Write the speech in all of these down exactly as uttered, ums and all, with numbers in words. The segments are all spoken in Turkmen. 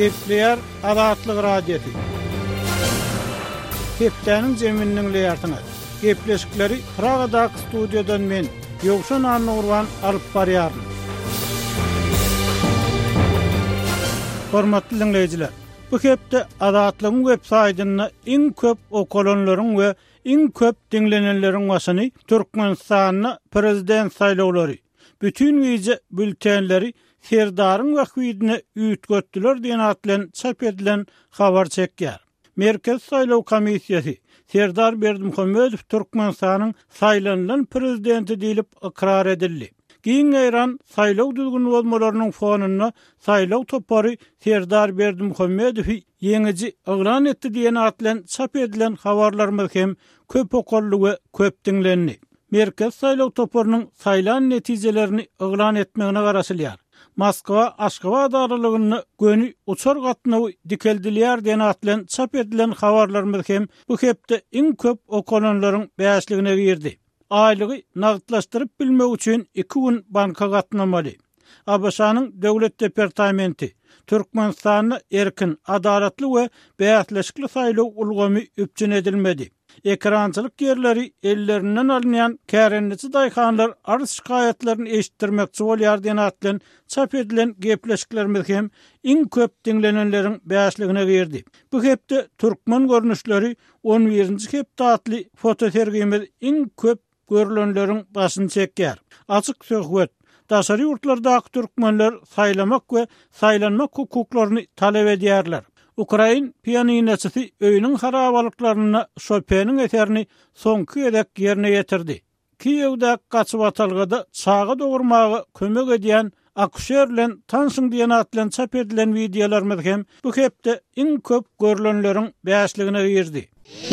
Gepleyer Adatlyk radiosu. Hepdeniň jeminiň leýartyny. Gepleşikleri Pragadak studiodan men Ýogşan Annurwan alyp barýaryn. Hormatly dinleýijiler, bu hepde Adatlygyň web saýtyna iň köp okulanlaryň we iň köp dinlenenleriň başyny Türkmenistanyň prezident saýlawlary, bütün wize bültenleri Serdaryň wagtyne üýtgetdiler diýen atlan çap edilen habar çekýär. Merkez Saýlaw Komissiýasy Serdar Berdimuhammedow Türkmenistanyň saýlanlan prezidenti diýilip ikrar edildi. Giň Eýran saýlaw düzgün bolmalarynyň fonuna saýlaw topary Serdar Berdimuhammedow ýeňiji iglan etdi diýen atlan çap edilen habarlarymyz hem köp okully we köp dinlendi. Merkez saýlaw toparynyň saýlan netijelerini iglan etmegine garaşylýar. Moskwa Aşgabat aralygyny gönü uçar gatnawy dikeldiler diýen atlan çap edilen habarlarymyz hem bu hepde iň köp okulanlaryň bäşligine girdi. Aýlygy nagtlaşdyryp bilmek üçin iki gün banka gatnamaly. A B S-nyň Döwlet Departamenti Türkmenistanyň erkin, adalatly we bäýatleşikli saýlaw ulgamy üpçün edilmedi. Ekrançylyk yerleri ellerinden alınyan kärenliçi daýhanlar arz şikaýetlerini eşitdirmekçi bolýar diýen atlan çap edilen gepleşiklerimiz hem iň köp dinlenenleriň bäşligine girdi. Bu hepde türkmen görnüşleri on birinji hepde atly fotosergimiz iň köp görülenleriň başyny çekýär. Açyk söhbet, daşary ýurtlardaky türkmenler saýlamak we saýlanmak hukuklaryny talep edýärler. Ukrain pianineçisi öýüniň harabalyklaryna Chopin'in eserini soňky edek ýerine ýetirdi. Kiýewde gaçyp atalgada çağa dogurmagy kömek edýän akşer bilen tanşyň diýen atlan çap edilen videolarymyz hem bu hepde iň köp görülenleriň bäşligine girdi.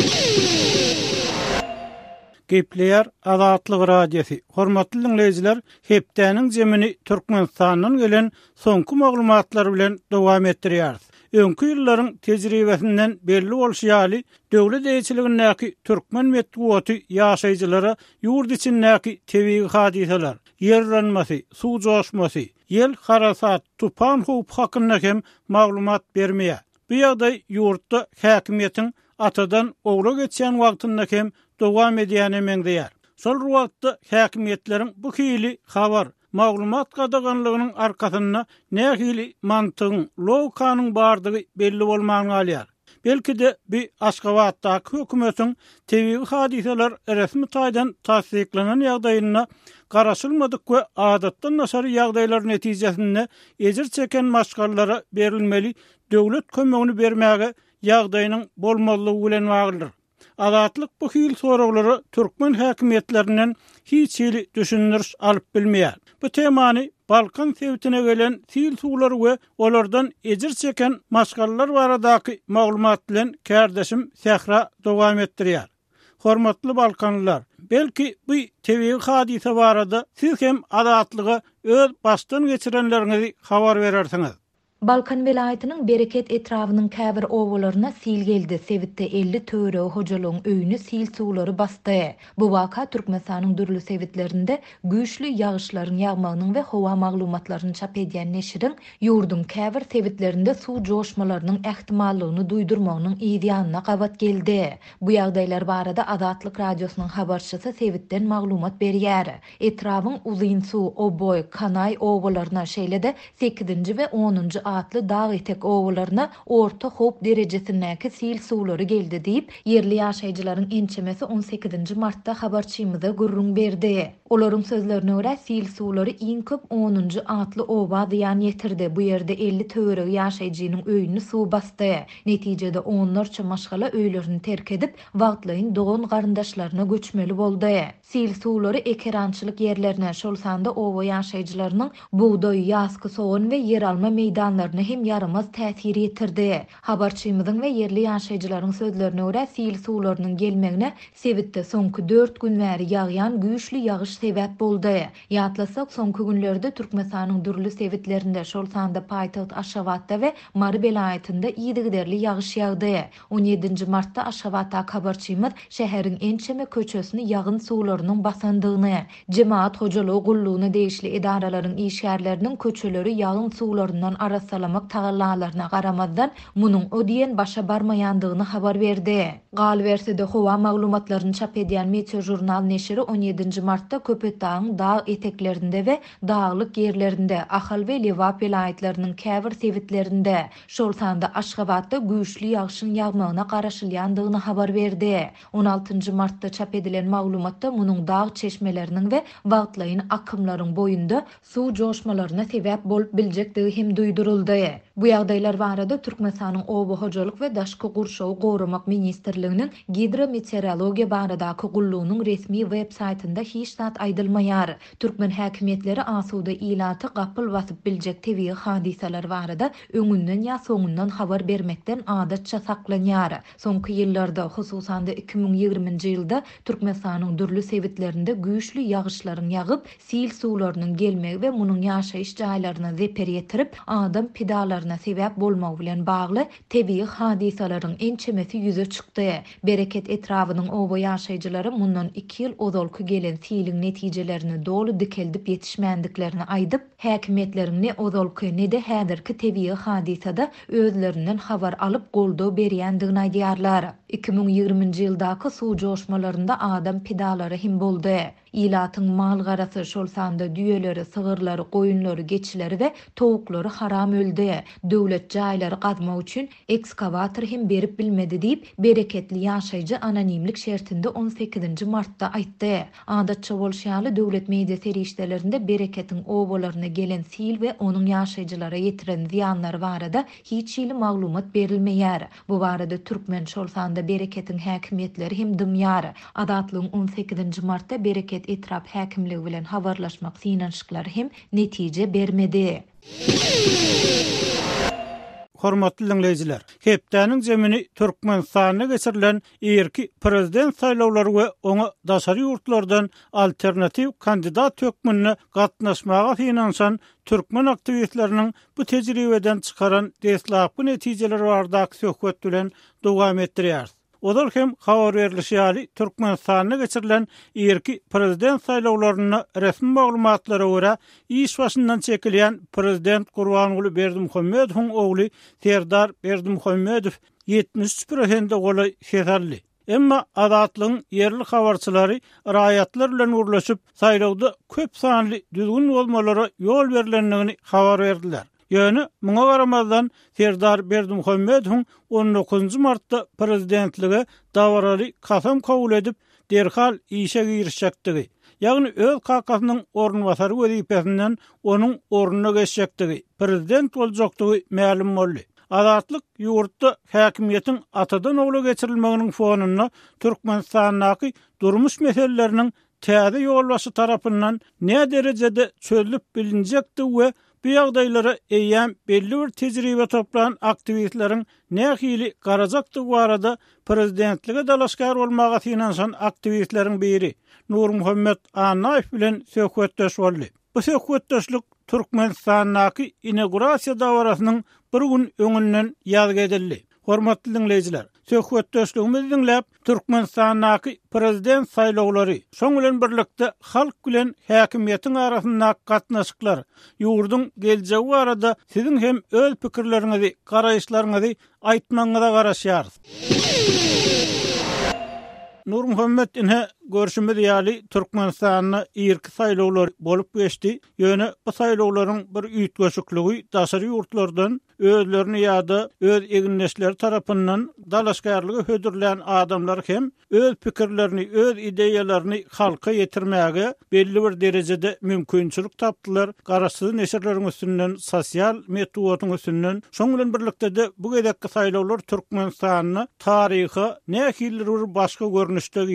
Gepleyer Adatlyk radiosu. Hormatly dinleýijiler, hepdeniň jemini Türkmenistanyň gelen soňky maglumatlar bilen dowam etdirýäris. Öňkü ýyllaryň tejribesinden belli bolýaly, döwlet eýçiligindäki türkmen medeniýeti ýaşaýjylara ýurt içindäki tebii hadiseler, ýerlenmesi, suw joşmasy, ýel harasat, tupan howp hakynda hem maglumat bermeýär. Bu ýagdaý ýurtda häkimiýetiň atadan ogla geçýän wagtynda hem dowam edýäni meňdeýär. Şol wagtda häkimiýetleriň bu hili habar, maglumat gadaganlygynyň arkasynda nähili mantygyň, logikanyň bardygy belli bolmagyny alýar. Belki de bir Aşgabatdaky hökümetiň tebii hadiseler resmi taýdan tasdiklanan ýagdaýyna garaşylmadyk we adatdan naşary ýagdaýlar netijesinde ejir çeken maşgallara berilmeli döwlet kömegini bermäge ýagdaýynyň bolmalygy bilen baglydyr. Adatlyk bu hil soraglary türkmen häkimiýetlerinden hiç hili düşündürüş alyp bilmeýär. Bu temany Balkan sewtine gelen sil suwlary we olardan ejir çeken maşgallar baradaky maglumat bilen kärdeşim Sehra dowam etdirýär. Hormatly Balkanlylar, belki bu tebii hadise barada siz hem adatlyga öz başdan geçirenlerinizi habar berersiňiz. Balkan vilayatynyň Bereket etrawynyň käbir owularyna sil geldi. Sewitde elli töre hojalyň öýüni sil suwlary basty. Bu waka Türkmenistanyň dürli sewitlerinde güýçli ýagyşlaryň ýagmagynyň we howa maglumatlaryny çap edýän neşiriň ýurdun käbir sewitlerinde suw joşmalarynyň ähtimallygyny duýdurmagynyň ýa-da gabat geldi. Bu ýagdaýlar barada Adatlyk radiosynyň habarçysy sewitden maglumat berýär. Etrawyň Uzynsuw, Oboy, Kanay owularyna şeýlede sekizinji we onunji atly dağ etek owularyna orta hop derejesindäki sil suwlary geldi diýip yerli ýaşaýjylaryň ençemesi on sekizinji martda habarçymyza gurrun berdi. Olaryň sözlerine görä sil suwlary iň köp onunji atly oba diýan ýetirdi. Bu ýerde elli töre ýaşaýjynyň öýüni suw basty. Netijede onlarça maşgala öýlerini terk edip wagtlaryň dogan garyndaşlaryna göçmeli boldy. Sil suwlary ekerançylyk ýerlerine, şol sanda oba ýaşaýjylarynyň buğday, ýasky soğan we yer alma meýdanlaryna hem yaramaz täsir ýetirdi. Habarçymyzyň we yerli ýaşaýjylaryň sözlerine görä sil suwlarynyň gelmegine sewitde soňky dört gün bäri ýagýan güýçli ýagyş sebäp boldy. Ýatlasak, soňky günlerde Türkmenistanyň dürli sewitlerinde şol sanda paýtaht Aşgabatda we Mary belaýatynda ýygyderli ýagyş ýagdy. on ýedinji martda Aşgabatda habarçymyz şäheriň ençeme köçesini ýagyn suwlarynyň basandygyny, jemaat hojalygy gullugyna degişli edaralaryň işgärleriniň köçeleri ýagyn suwlaryndan arasalamak tagallalaryna garamazdan munyň ödiýen başa barmaýandygyny habar berdi. Galberside howa maglumatlaryny çap edýän Meteo jurnal neşri on ýedinji martda Köpetdagyň dağ eteklerinde we dağlyk ýerlerinde, Ahal we Lewap vilayetleriniň käbir sewitlerinde, şol sanda Aşgabatda güýçli ýagşyň ýagmagyna garaşylýandygyny habar berdi. on altynjy martda çap edilen maglumatda munyň dağ çeşmeleriniň we wagtlaýyn akymlaryň boýunda suw joşmalaryna sebäp bolup biljekdigi hem duýduruldy. Bu ýagdaýlar barada Türkmenistanyň Oba hojalyk we daşky gurşawy goramak ministrliginiň hidrometeorologiýa baradaky gullugynyň resmi web saytynda hiç zat aýdylmaýar. Türkmen häkimetleri asuda ilaty gapyl basyp biljek tebii hadisalar barada öňünden ýa soňundan habar bermekden adatça saklanýar. Soňky ýyllarda, hususan da iki bin ýigriminji ýylda Türkmenistanyň dürli sewitlerinde güýçli ýagyşlaryň ýagyp, sil suwlarynyň gelmegi we munyň ýaşaýyş jaýlaryna zeper ýetirip, adam pidalaryna sebäp bolmagy bilen bagly tebii hadisalaryň ençemesi ýüze çykdy. Bereket etrawynyň oba ýaşaýjylary mundan iki ýyl ozalky gelen silin netijelerini dolu dikeldip yetişmendiklerini aýdyp, häkimetleriň ne ozalky ne de häzirki tebii hadisada özlerinden habar alyp goldaw berýändigini aýdýarlar. iki bin ýigriminji ýyldaky suw joşmalarynda adam pidalary hem boldy. İlatyň mal garasy şol sanda düýeleri, sygyrlary, goýunlary, geçileri we tovuklary haram öldü. Döwlet jaýlary gazmak üçin ekskavator hem berip bilmedi diýip bereketli ýaşaýjy anonimlik şertinde on sekizinji martda aýtdy. Adatça bolşýaly döwlet media serişdelerinde bereketiň obalaryna gelen sil we onuň ýaşaýjylara ýetiren ziýanlary barada hiç ýyly maglumat berilmeýär. Bu barada türkmen şol sanda bereketiň häkimetleri hem dymýar. Adatlyň on sekizinji martda bereket etrap häkimligi bilen habarlaşmak synanşyklary hem netije bermedi. Hormatly dinleyijiler, Hepdäniň zemini Türkmenistanyna geçirilen erki prezident saýlawlary we oňa daşary ýurtlardan alternativ kandidat hökmüne gatnaşmaga finansan türkmen aktivistleriniň bu tejribeden çykaran deslapky netijeleri bardak söhbet bilen dowam etdirýär. Olar hem habar berilýär, Türkmenistanyna geçirilen erki prezident saýlawlaryna resmi maglumatlara görä, iş başyndan çekilýän prezident Gurbanuly Berdimuhammedowyň ogly Serdar Berdimuhammedow ýetmiş üç prosent goly şeherli. Emma adatlyň yerli habarçylary raýatlar bilen urlaşyp saýlawda köp sanly düzgün bolmalara ýol berilendigini habar berdiler. Ýöne muňa garamazdan Serdar Berdimuhammedowyň on dokuzunji martda prezidentligi dawarary kasam kabul edip derhal işe girişjekdigi, ýagny öz kakasynyň ornbasary wezipesinden onuň ornuna geçjekdigi, prezident boljakdygy ma'lum boldy. Adatlyk ýurtda häkimiýetiň atadan ogla geçirilmeginiň fonuna Türkmenistanyň durmuş meseleleriniň täze ýolbaşy tarapyndan ne derejede çözülip bilinjekdi we bu ýagdaýlara eýýän belli bir tejribe toplanan aktivistleriň nähili garajakdygy barada prezidentligi dalaşgar bolmaga finansan aktivistleriň biri Nurmuhammed Anaýew bilen söhbetdeş boldy. Bu söhbetdeşlik Türkmenistanyň inaugurasiýa dawrasynyň bir gün öňünden ýaz edildi. Hormatly dinleyijiler, söhbetdeşligimizi dinläp Türkmenistanyň prezident saýlawlary, şoň bilen birlikde halk bilen häkimiýetiň arasynda gatnaşyklar, ýurduň geljegi barada siziň hem öz pikirleriňizi, garaýşlaryňyzy aýtmaňyza garaşýar. Nurmuhammed inhe görüşümüz ýaly Türkmenistanyň irki saýlawlary bolup geçdi. Ýöne bu saýlawlaryň bir üýtgeşikligi daşary ýurtlardan özlerini ýa-da öz eginleşleri tarapyndan dalaşgarlygy hödürlän adamlar hem öz pikirlerini, öz ideýalaryny halka ýetirmäge belli bir derejede mümkinçilik tapdylar. Garaşsyz neşirleriň üstünden, sosial metodyň üstünden. Şoň bilen birlikde de bu gedekki saýlawlar Türkmenistanyň taryhy nähili bir başga görnüşde girdi.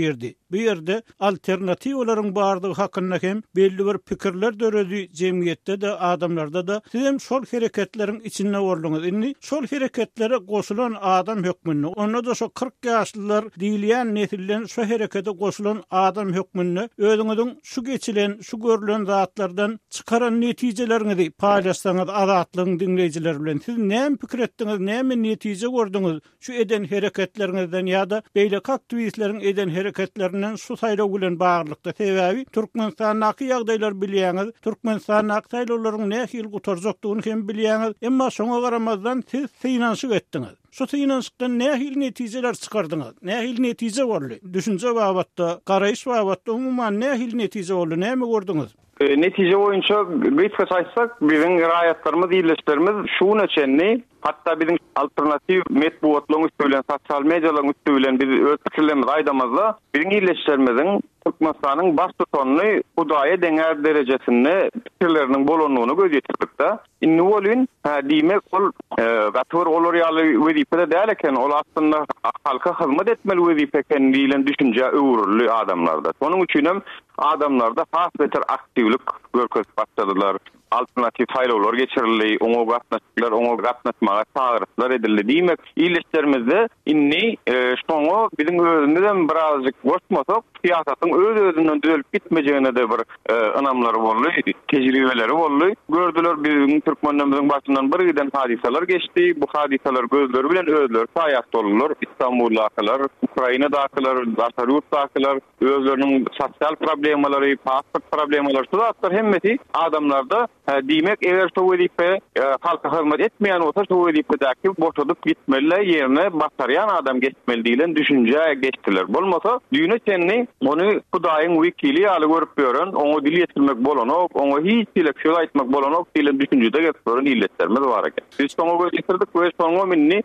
bu ýerde alternatiwlaryň bardygy hakynda hem belli bir pikirler döredi jemgyýetde de adamlarda da. Siz hem şol hereketleriň içinde bolduňyz. Indi şol hereketlere goşulan adam hökmünde, onda da şo kırk ýaşlylar diýilýän nesilden şo herekete goşulan adam hökmünde özüňiziň şu geçilen, şu görülen zatlardan çıkaran netijelerini paýlaşsaňyz azatlygyň dinleýijiler bilen. Siz näme pikir etdiňiz, näme netije gördüňiz şu eden hereketleriňizden ýa-da beýle aktiwistleriň eden hereketlerinden şu saýlaw bilen baglykda sebäbi Türkmenistanyňky ýagdaýlar bilýäňiz, Türkmenistanyň saýlawlaryň nähil gutarjakdygyny hem bilýäňiz, emma şoňa garamazdan siz synanşyk etdiňiz. Şu synanşykdan nähil netijeler çykardyňyz, nähil netije boldy. Düşünje babatda, garaýyş babatda umumyň nähil netije boldy, näme gördüňiz? E, netije boýunça gysga saýsak, biziň raýatlarymyz, ýerleşlerimiz şuň üçin, hatta biziň alternativ medeniýetlaryň üstünden, sosial medialaryň üstünden biz öz pikirlerimizi aýdamazda, biziň ýerleşlerimiziň Türkmenistanyň baş tutanyny Hudaýa deňär derejesinde pikirleriniň bolanyny gözýetirdik. Inni bolyn, ha diýmek ol gator olar ýaly wezipede däl eken, ol aslynda halka hyzmat etmeli wezipe eken diýilen düşünje öwrüli adamlarda. Onuň üçin hem adamlarda has beter aktivlik görkezip başladylar. Alternativ saýlawlar geçirildi, oňa gatnaşyklar, oňa gatnaşmaga çağırışlar edildi. Diýmek, ýerleşlerimizde inni şoňa biziň özümizden birazjyk goşmasak, siýasatyň öz özünden düzelip gitmejegine de bir ynamlary boldy, tejribeleri boldy. Gördüler biziň türkmenlerimiziň başyndan bir giden hadisalar geçdi. Bu hadisalar gözleri bilen özleri saýat boldular. İstanbuldakylar, Ukrainadakylar, Rusdakylar, özleriniň sosial problemalary, pasport problemalary, şular hemmeti adamlarda diýmek, eger şu wezipe halka hyzmat etmeýän bolsa, şu wezipedäki boşadyp gitmeli, ýerine batarýan adam geçmeli diýilen düşünje geçdiler. Bolmasa, düýne çenni ony Hudaýyň wekili ýaly görüp ýören, oňa dil ýetirmek bolanok, oňa hiç dilekşe aýtmak bolanok diýilen düşünjede geçdiren illetlerimiz bar eken. Biz soňa göýtirdik we soňa minni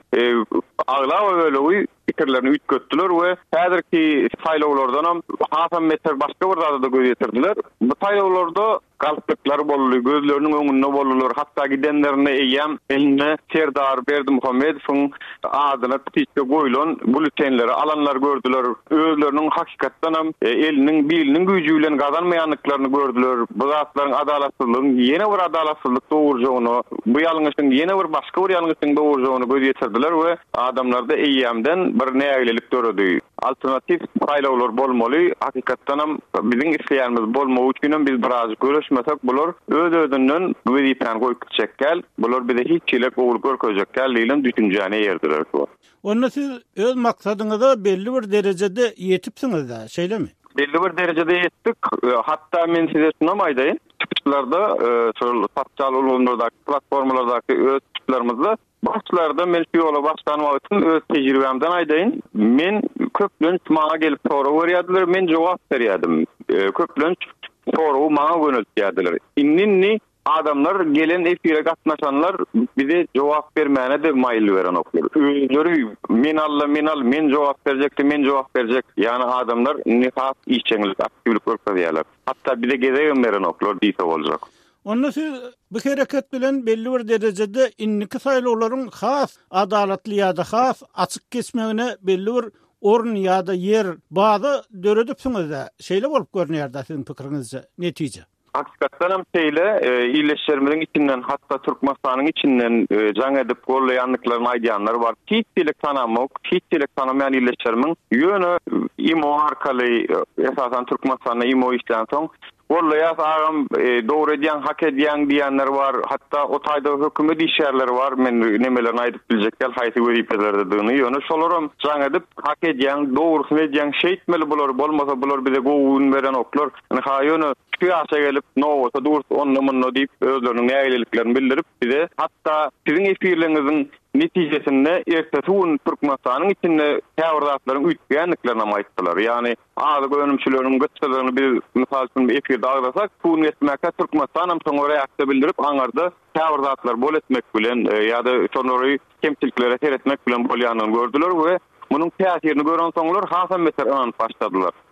agla we ölewi pikirlerini ütkötdiler we häzirki saýlawlardan hem Hasan Meter başga bir zada da göýtirdiler. Bu saýlawlarda galpyklar boldy, gözleriniň öňünde boldylar, hatda gidenlerine eýem, eline Serdar Berdimuhammedowyň adyna tüýçe goýulan bültenleri alanlar gördüler. Özleriniň hakykatdan hem eliniň biliniň güýjü bilen gazanmaýanlyklaryny gördüler. Bu zatlaryň adalatsyzlygyň ýene bir adalatsyzlyk dowurjagyny, bu ýalňyşyň ýene bir başga bir ýalňyşyň dowurjagyny gözýetirdiler we adamlarda eýemden bir näýlelik göredi. Alternativ saýlawlar bolmaly, hakykatdan hem biziň isleýänimiz bolmagy üçin biz biraz görüşmesek bular öz özünden wezipen goýup çekkel, bular bize hiç çilek oğul görkezekkel diýilen düşünjäni ýerdiler. Onda siz öz maksadyňyza belli bir derejede ýetipsiňiz da, şeýlemi? Belli bir derejede ýetdik. Hatta men size şunam aýdaýyn. Çıkışlarda, sosial ulgamlardaky, platformalardaky öz çıkışlarymyzda başlarda men şu ýola başlanmak üçin öz tejribemden aýdaýyn. Men köplenç maňa gelip soraw berýärdiler, men jogap berýärdim. Köplenç soraw maňa göneltýärdiler. Inni adamlar gelen efire gatnaşanlar bize jogap bermäne de maýly beren oklar. Özleri men alla men al men jogap berjekdi, men jogap berjek. Ýani adamlar nifas işçilik aktivlik görkezýärler. Hatta bize gezegen beren oklar diýse boljak. Onda siz bu hereket bilen belli bir derejede inniki saýlawlaryň has adalatly ýa-da has açyk geçmegine belli bir orun ýa-da yer baza döredipsiňiz-de. Şeýle bolup görnýär-de siziň pikiriňizce netije. Hakykatdan hem şeýle ýerleşlerimiziň içinden, hatta Türkmenistanyň içinden jaň edip gollaýanlyklaryny aýdýanlar bar. Hiç dilek tanamok, hiç dilek tanamaýan ýerleşlerimiň ýöne imo arkaly esasan Türkmenistanyň imo işlän soň gollaýas agam dogry edýän, hak edýän diýenler bar. Hatta o taýda hökümet işgärleri bar. Men nemelerini aýdyp biljekkel, haýsy wezipelerde döňü ýöne şolaram jaň edip hak edýän, dogry edýän şeýtmeli bular, bolmasa bular bize goýun beren oklar. Ha ýöne Kıyasa gelip ne olsa dursa onunla munla deyip özlerinin näýleliklerini bildirip bize hatta sizin efirlerinizin netijesinde ertesuun Türkmenistanyň içinde täwirdatlaryň ütgenliklerini aýtdylar. Ýani azyk önümçileriniň göçlerini bir misal üçin efirde agdasak, tuun etmekde Türkmenistanyň soňra reaksiýa bildirip aňarda täwirdatlar bol etmek bilen ýa-da şonary kemçiliklere seretmek bilen bolýanyny gördüler we munyň täsirini gören soňlar Hasan Meter aňyp başladylar.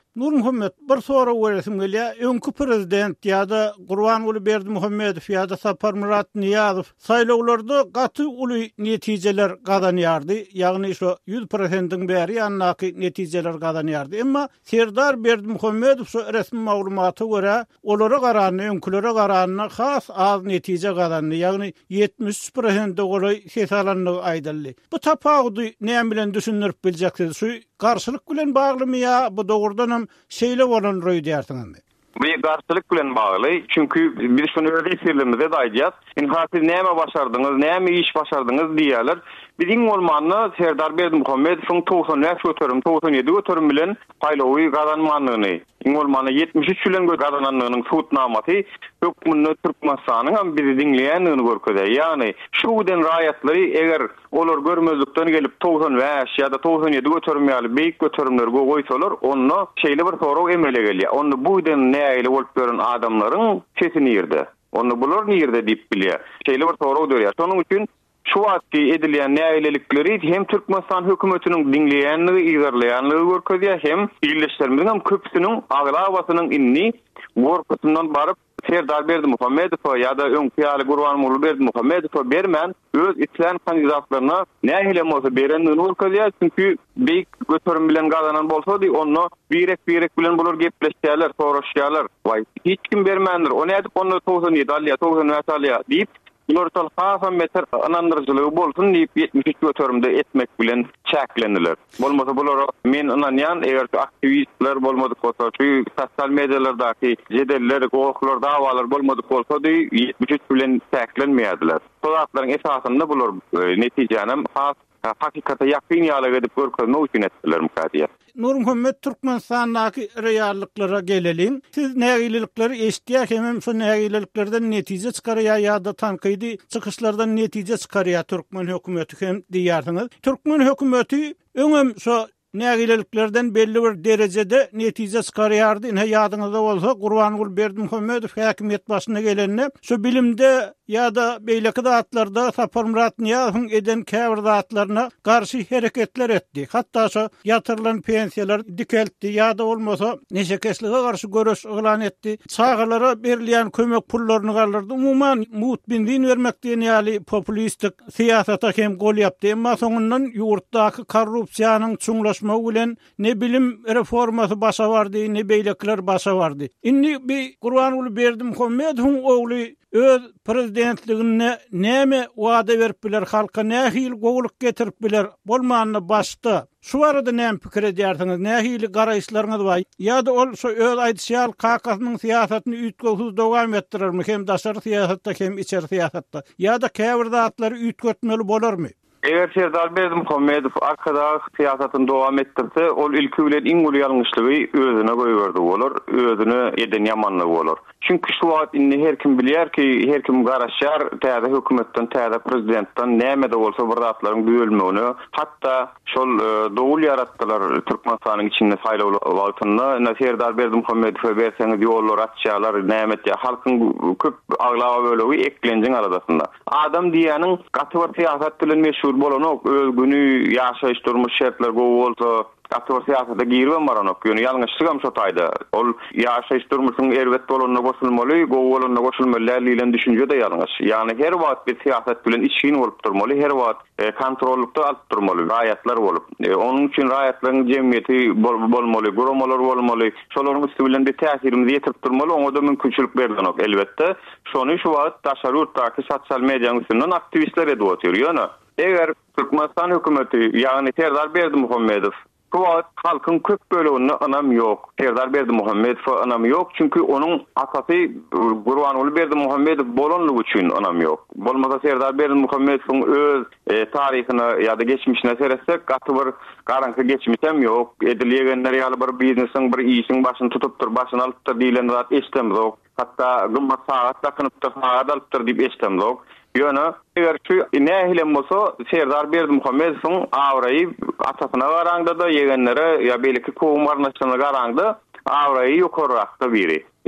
Nur Muhammed bir soru weresim gelýär. Öňkü prezident ýa-da Gurbanuly Berdimuhammedow ýa-da Sapar Murat Niýazow saýlawlarda gaty uly netijeler gazanýardy. Ýagny şo yüz prosentiň bäri ýannaky netijeler gazanýardy. Emma Serdar Berdimuhammedow şo resmi maglumaty görä olara garany, öňkülere garany has az netije gazandy. Ýagny yetmiş prosent goly hesalanlygy aýdyldy. Bu tapawdy näme bilen düşünürip biljeksiz? Şu garşylyk bilen baglymy ýa bu dogrudan hem şeýle bolan roý diýersiňizmi? Bu garşylyk bilen bagly. Çünkü biz şunu öýle islerimizde daýdýas. Sen hasy näme başardyňyz, näme iş başardyňyz diýerler. Biziň bolmany Serdar Berdimuhammedowyň toğsan beş götürüm, toğsan ýedi götürüm bilen paýlawy gazanmanlygyny, iň bolmany yetmiş üç bilen gazananlygynyň suutnamaty hökümni Türkmenistanyň hem bizi diňleýändigini görkezýär. Ýagny şu den raýatlary eger olar görmezlikden gelip toğsan beş ýa-da toğsan ýedi götürüm ýaly beýik götürümler goýsalar, onu şeýle bir soraw emele gelýär. Onu bu den näýle bolup gören adamlaryň sesini ýerde. Onu bular nirde diýip bilýär. Şeýle bir soraw dörýär. Şonuň üçin şu wagtky edilýän näýlelikleri hem Türkmenistan hökümetiniň diňleýänligi, ýygyrlaýanlygy görkezýär, hem birleşdirmeliň hem köpüsiniň aglawasynyň inni gorkusundan baryp Serdar Berdimuhammedow ýa-da öňki ýaly Gurbanuly Berdimuhammedow bermän öz islan kandidatlaryna nähile bolsa berendigini görkezýär. Çünki beýik götürüm bilen gazanan bolsady onu birek-birek bilen bular gepleşýärler, soraşýarlar. Vay, hiç kim bermändir. O nädip onu toğsan ýedi alýar, toğsan beş alýar diýip Lortal hasan meter anandırıcılığı bolsun deyip yetmiş üç götürümde etmek bilen çäklendiler. Bolmasa bular men ananyan eger aktivistler bolmadyk bolsa, şu sosyal medyalardaki jedeller, gowuklar, dawalar bolmadyk bolsa diýip yetmiş üç bilen çäklenmeýärdiler. Soňatlaryň esasynda bular netijenem has hakikata ýakyn ýaly edip görkezmek üçin etdiler mukadiýet. Nur Muhammed Türkmenistan'daki reallıklara gelelim. Siz nägilelikleri eşitýär hem şu nägileliklerden netije çykarýar ýa-da tankydy çykyşlardan netije çykarýar Türkmen hökümeti hem diýersiňiz. Türkmen hökümeti öňem şu nägileliklerden belli bir derejede netije çykarýardy. Ine ýadyňyzda bolsa Gurbanuly Berdimuhammedow häkimet başyna gelende şu bilimde ýa-da beýleki zatlarda Sapar Murat Niýazow eden käbir zatlaryna garşy hereketler etdi. Hatda şu ýatyrylan pensiýalar dikeltdi ýa-da bolmasa neşekeslige garşy görüş elan etdi. Çağalara berilýän kömek pullaryny galdyrdy. Umuman mutbinliğin vermek diýen ýaly populistik siýasata hem gol ýapdy. Emma soňundan ýurtdaky korrupsiýanyň çuňlaşmagy bilen ne bilim reformasy başa bardy, ne beýlekler başa bardy. Indi bir Gurbanuly Berdimuhammedowyň ogly öz prezidentligine näme wada berip biler, halka nähil gowluk getirip biler, bolmanyny başda. Şu arada näme pikir edýärsiňiz, nähili garaýşlaryňyz bar? Ýa-da ol şu öz aýdýan kakasynyň siýasatyny üýtgöwsiz dowam etdirermi, hem daşary siýasatda hem içeri siýasatda? Ýa-da käbir zatlary üýtgetmeli bolarmy? Eger Serdar Berdimuhammedow arkada siýasatyny dowam etdirse, ol ilki bilen iň uly ýalňyşlygy özüne goýberdi bolar, özüne eden ýamanlygy bolar. Çünki şu wagt inni her kim bilýär ki, her kim garaşýar täze hökümetden, täze prezidentden näme de bolsa bir zatlaryň bölmegini, hatda şol dowul yaratdylar Türkmenistanyň içinde saýlaw wagtyna. Serdar Berdimuhammedow berseňiz ýollar açýarlar, näme diýär, halkyň köp aglawa bölegi eklenjiň aradasynda. Adam diýäniň gaty bir siýasat bilen meşhur bolanok, öz günü ýaşaýyş durmuş şertler gowy bolsa, aktor siyasata girýän baranok, ýöne ýalňyşlygam şo taýda. Ol ýaşaýyş durmuşyň erwet bolanyna goşulmaly, gowy bolanyna goşulmaly diýilen düşünje de ýalňyş. Ýani her wagt bir siyasat bilen içgin bolup durmaly, her wagt e, kontrollukda alyp durmaly, raýatlar bolup. E, onuň üçin raýatlaryň jemgyýeti bol bolmaly, guramalar bolmaly, şolaryň üstü bilen bir täsirimizi ýetirip durmaly, oňa da mümkinçilik berlenok elbetde. Şonu şu wagt daşary ýurtdaky sosial mediýanyň üstünden aktivistler edip oturýar. Ýöne eger Türkmenistan hökümeti ýagny Serdar Berdimuhammedow bu halkyň köp bölegine anam ýok. Serdar Berdimuhammedow anam ýok, çünki onuň asasy Gurbanuly Berdimuhammedow bolanlygy üçin anam ýok. Bolmasa Serdar Berdimuhammedowyň öz e, taryhyna ýa-da geçmişine seretsek, gaty bir garanky geçmişem ýok. Edilýänler ýaly bir biznesiň, bir işiň başyny tutupdyr, başyny alypdyr diýilen zat eşitmezok. Hatda gymmat saat takanypdyr, saat alypdyr diýip eşitmezok. Ýöne eger şu nähilem bolsa Serdar Berdimuhammedowyň awraýy atasyna garaňda da ýegenlere ýa belki kowum garnaşyna garaňda awraýy ýokarrakda biri.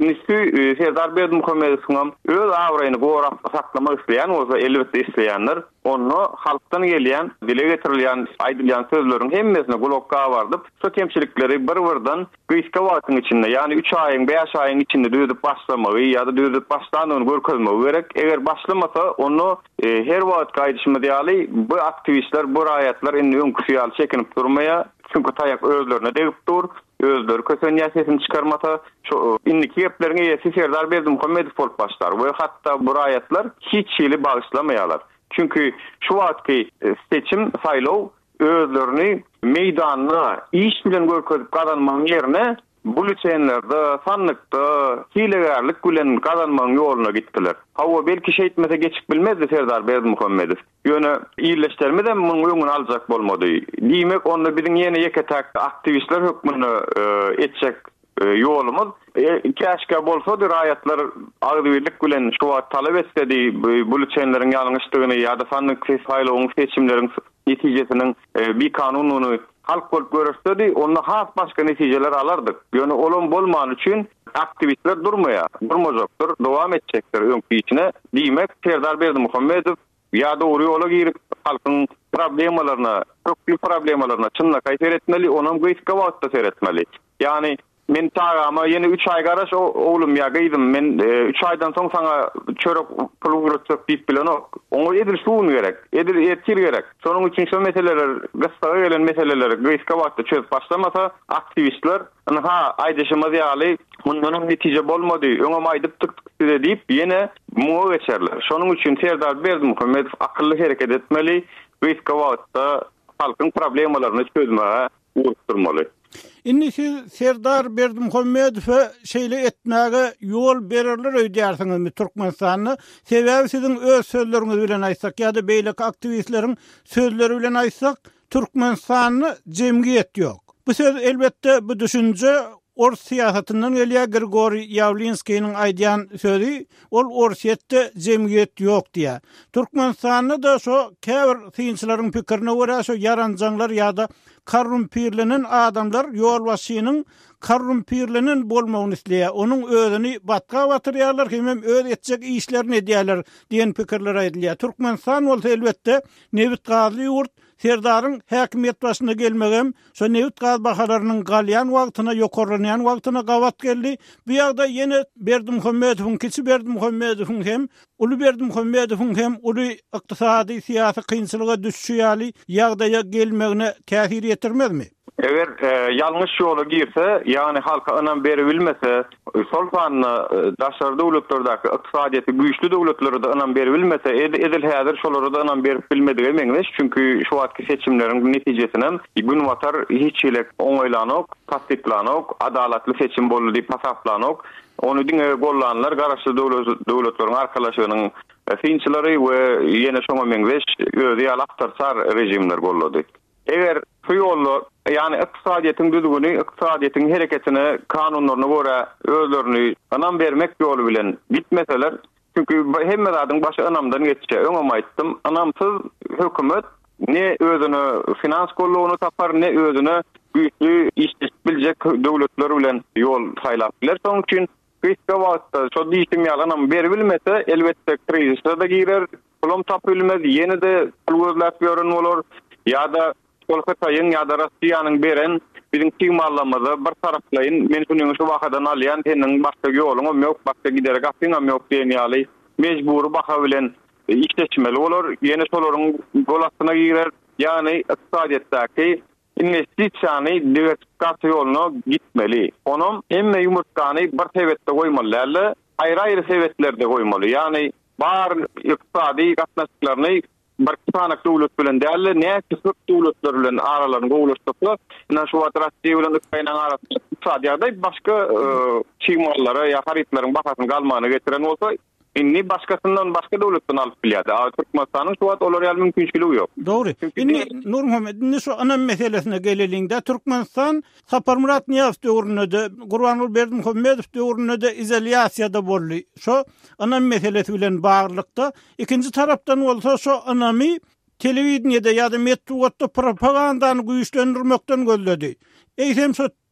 Nisbi Serdar Berdimuhammedowyň öz awraýyny gorap saklamak isleýän bolsa elbetde isleýänler onu halktan gelýän, dile getirilýän, aýdylýan sözleriň hemmesine gulakka bardyp, şu kemçilikleri bir-birden gyýska wagtyň içinde, ýani üç aýyň, beş aýyň içinde düzüp başlamagy ýa-da düzüp başlanyny görkezmek gerek. Eger başlamasa onu e, her wagt gaýdyşmy diýaly, bu aktivistler, bu raýatlar indi öňküsýal çekinip durmaya, çünkü taýak özlerine degip dur. Özleri kösen ýasesini çykarmata şu indiki geplerine ýesi Serdar Berdimuhammedow bolup başlar. We hatda bu raýatlar hiç şeýle bagyşlamaýarlar. Çünkü şu wagtky seçim saýlaw özlerini meýdanyna iş bilen görkezip kazanmagyň ýerine buluçenlerde, sanlykda, hilegarlyk bilen kazanmagyň ýoluna gitdiler. Hawa belki şeýtmese geçip bilmezdi Serdar Berdimuhammedow. Ýöne ýerleşdirme de muňa öňüni aljak bolmady. Diýmek onda biziň ýene ýeketäk aktivistler hökmüni e, etjek e, ýolumuz e, käşke bolsa-da raýatlar agdyrlyk bilen şu wagt talap etsedi buluçenleriň ýalňyşdygyny ýa-da sanlyk saýlawyň seçimleriň netijesiniň e, bir kanununy halk bolup görürsedi, onda has başka netijeler alardyk. Ýöne olum bolman üçin aktivistler durmaya, durmajakdyr, dowam etjekdir öňkü içine. Diýmek Serdar Berdimuhammedow ýa dogry ýola girip halkyň problemalaryna, köpli problemalaryna çynlak aýtyp etmeli, onam gyýska wagtda seretmeli. Ýani men tagama ýene üç aý garaş oglum ýa gyýdym, men üç aýdan soň saňa çörek pul güretsek diýip bilen ok. Oňa edil suwun gerek, edil etir gerek. Şonuň üçin şu meseleler, gysga gelen meseleleri gyýska wagtda çözüp başlamasa, aktivistler ha aýdyşymy diýaly, mundan netije bolmady, öňe aýdyp tık-tık diýip ýene muňa geçerler. Şonuň üçin Serdar Berdimuhammedow akylly hereket etmeli, gyýska wagtda halkyň problemalaryny çözmäge uğraşdyrmaly. Indi siz Serdar Berdimuhammedow şeýle etmäge ýol bererler öýdýärsiňizmi Türkmenistanyny? Sebäbi siziň öz sözleriňiz bilen aýtsak ýa-da beýleki aktivistleriň sözleri bilen aýtsak, Türkmenistanyny jemgyýet ýok. Bu söz elbetde bu düşünje Ors siýasatynyň gelýär Grigori Yavlinskiýiň aýdýan sözi, ol Orsiýetde jemgyýet ýok diýär. Türkmenistanyny da şo käbir synçylaryň pikirine görä şo yaranjanlar ýa-da korrumpirlenen adamlar ýol başynyň korrumpirlenen bolmagyny isleýär. Onuň özüni batga batyrýarlar, hem öz etjek işlerini edýärler diýen pikirler aýdylýar. Türkmenistan bolsa elbetde Nebit Gazi ýurt Serdaryň häkimiýet başyna gelmegem, şo Nebit Gazi bahalarynyň galýan wagtyna, ýokarlanýan wagtyna gawat geldi. Bu ýagda ýene Berdimuhammedowyň, kiçi Berdimuhammedowyň hem Uly Berdimuhammedowyň hem uly ykdysady syýasy kynçylyga düşýäli ýagdaýa gelmegine täsir ýetirmezmi? Eger e, ýalňyş ýola girse, ýani halka önam beri bilmese, sol fanny daşary dowletlerdaky ykdysadyýaty güýçli dowletlerde önam beri bilmese, edil häzir şolary da önam berip bilmedige meňzeş. Çünki şu wagtky seçimleriň netijesinem gün watar hiç ýylek oňaýlanok, tasdiklanok, adalatly seçim boldy diýip hasaplanok. Onu diňe gollanlar garaşly dowletleriň arkalaşygynyň synçylary we ýene şoňa meňzeş özi alaqtarsar rejimler gollady. Eger şu ýollar, ýani ykdysadyýatyň düzgüni, ykdysadyýatyň hereketine, kanunlaryna görä özlerini anam bermek ýoly bilen gitmeseler, çünki hemme zadyň başy anamdan geçýär. Öňe aýtdym, anamsyz hökümet ne özüni finans gollugyny tapar, ne özüni güýçli işleşip biljek dowletler bilen ýol taýlap biler. Şonuň üçin gyýçka wagtda şo diýdim ýalanam berilmese, elbetde krizisde de girer, pulum tapylmaz, ýene de pul gözläp ýören bolar, ýa-da Kolkataýyň ýa-da Russiýanyň beren biziň tiýmallamada bir taraplaýyn, men şunyň şu wagtdan alýan seniň başga ýoluňam ýok, başga giderek asyňam ýok diýen ýaly mejbur baha bilen işleşmeli bolar. Ýene şolaryň golasyna girer, ýani ykdysadyýatdaky investisiýany diversifikatsiýa ýoluna gitmeli. Onum emme ýumurtkany bir sebetde goýmaly, aýry-aýry sebetlerde goýmaly. Ýani bar ykdysady gatnaşyklaryny bir sanak dowlet bilen däl, näçe sırp dowletler bilen aralaryny gowlaşdyplar. Ina şu wagt Russiýa bilen Ukraina arasynda iqtisadiýatda başga çymallara ýa haritlaryň bahasyny galmagyna getiren bolsa, inni başkasından başka dowletden alyp bilýär. Türkmenistanyň şu wagt olar ýaly mümkinçiligi ýok. Dogry. Inni Nur Muhammed, inni şu ana meselesine geleliňde Türkmenistan Saparmurat Niýaz döwründe, Gurbanuly Berdimuhammedow döwründe izolasiýada boldy. Şo ana meselesi bilen baglykda. Ikinji tarapdan bolsa şo anamy telewiziýada ýa-da medeniýetde propagandany güýçlendirmekden gözledi. Eýsem şo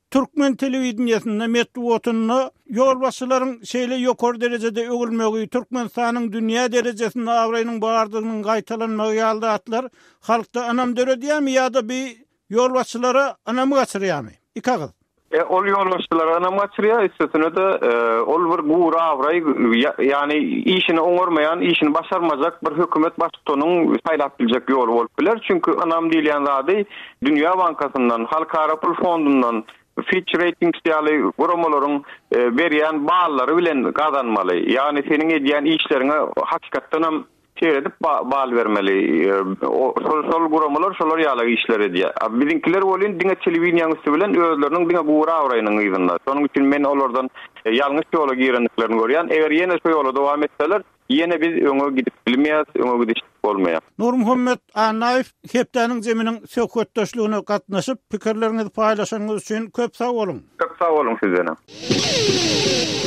Türkmen telewizionyasynda metbuatynda ýolbaşçylaryň şeýle ýokary derejede öňülmegi, Türkmenistanyň dünýä derejesinde awraýynyň bardygynyň gaýtalanmagy ýalda atlar, halkda anam döre diýärmi ýa-da bir ýolbaşçylara anamy gaçyrýarmy? Ikagyz. E, ol ýolbaşçylara anam gaçyrýar, isletine de e, ol bir buğra awraý, ýani işini oňormaýan, işini başarmajak bir hökümet başçysynyň saýlap biljek ýoly bolup biler. Çünki anam diýilen zady Dünýä Bankasyndan, Halkara Pul Fondundan, Fitch Ratings ýaly guramaryň e, berýän ballary bilen gazanmaly. Ýani seniň edýän işleriňe hakykatdan hem seredip bal vermeli. O sol sol guramalar şolar ýaly işler edýär. Biziňkiler bolýan diňe telewizionyň üstü bilen özleriniň diňe buğra awraýynyň ýygyna. Şonuň üçin men olardan e, ýalňyş ýola girenliklerini görýän. Eger ýene şu ýola dowam etseler, ýene biz öňe gidip bilmeýäs, öňe gidip bolmaýar. Nur Muhammed Anaýew hepdeniň zeminiň söhbetdeşligine gatnaşyp pikirlerinizi paýlaşanyňyz üçin köp sag bolun. Köp sag bolun sizden.